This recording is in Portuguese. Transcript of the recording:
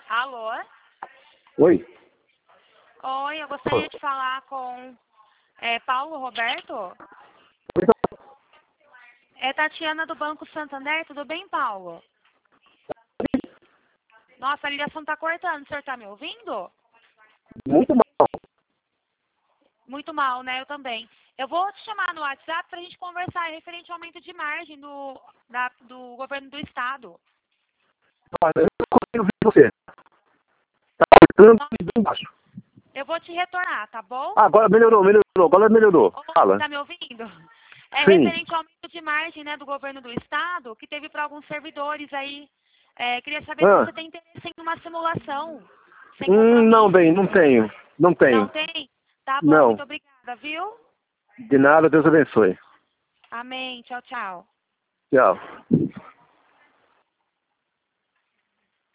Alô? Oi? Oi, eu gostaria de falar com Paulo Roberto. É Tatiana do Banco Santander, tudo bem, Paulo? Nossa, a ligação tá cortando, o senhor tá me ouvindo? Muito mal. Muito mal, né? Eu também. Eu vou te chamar no WhatsApp pra gente conversar referente ao aumento de margem do governo do estado. Olha, eu não consigo ouvir você. Tá cortando e bem baixo. Eu vou te retornar, tá bom? Ah, agora melhorou. Agora melhorou. Ô, Fala. tá me ouvindo? É Sim. referente ao aumento de margem, né, do governo do estado, que teve para alguns servidores aí. Queria saber se você tem interesse em uma simulação. Sem compromisso. Não, bem, não tenho. Não tenho. Não tem? Tá bom, Não. muito obrigada, viu? De nada, Deus abençoe. Amém. Tchau, tchau. Tchau.